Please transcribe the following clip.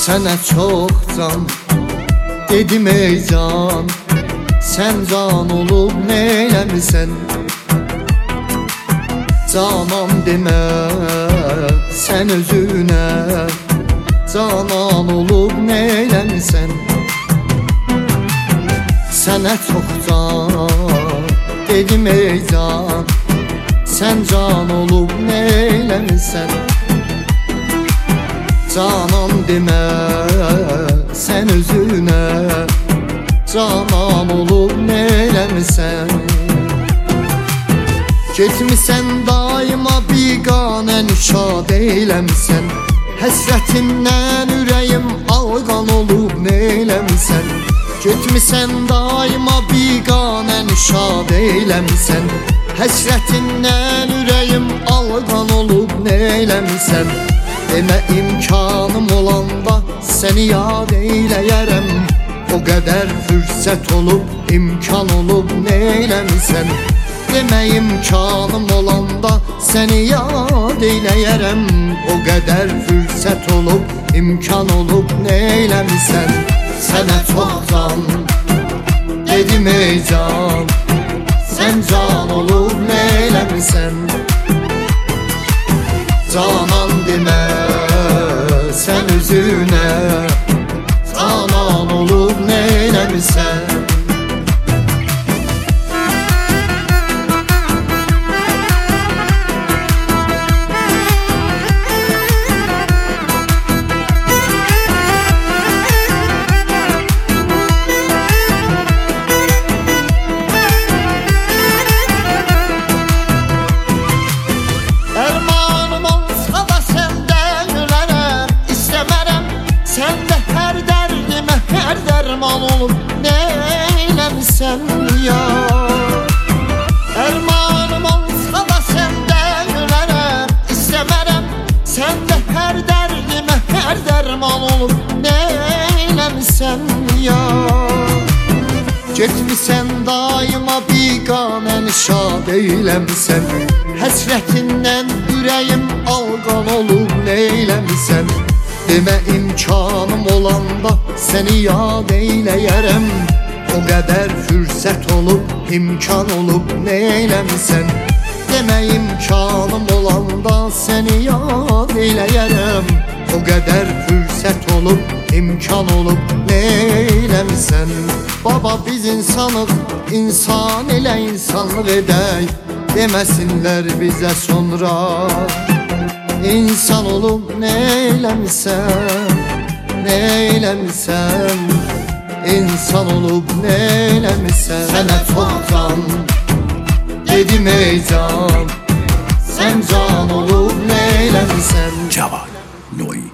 Sənə çox can dedim ey can, sən can olub neyləmisən? Canan demə sən özünə, canan olub neyləmisən? Sənə çox can dedim ey can, sən can olub neyləmisən? Canan demə sən özünə, canan olub neyləmisən? Getmisən daima biganə nişad eyləmisən, həsrətimdən ürəyim alqan olub neyləmisən? Getmisən daima biganə nişad eyləmisən, həsrətimdən ürəyim alqan olub neyləmisən? Demə imkanım olanda səni yad eyləyərəm, o qədər fürsət olub, imkan olub neyləmisən? Demə imkanım olanda səni yad eyləyərəm, o qədər fürsət olub, imkan olub neyləmisən? Sənə çox can dedim ey can, sən can olub neyləmisən? Canan demə sən özünə, canan olub neyləmisən? Dərman olub neyləmisən ya? Dərmanım olsa da səndə gülərəm, istəmərəm səndə hər dərdimə hər dərman olub neyləmisən ya? Getmisən daima biganə nişad eyləmisən, həsrətindən ürəyim alqan olub neyləmisən? Demə imkanım olanda səni yad eyləyərəm, o qədər fürsət olub, imkan olub neyləmisən? Demə imkanım olanda səni yad eyləyərəm, o qədər fürsət olub, imkan olub neyləmisən? Baba biz insanıq, insan elə insanlıq edək, deməsinlər bizə sonra. İnsan olub neyləmisən, neyləmisən? İnsan olub neyləmisən? Sənə çox can dedim ey can, sən can olub neyləmisən? Cavan Noy.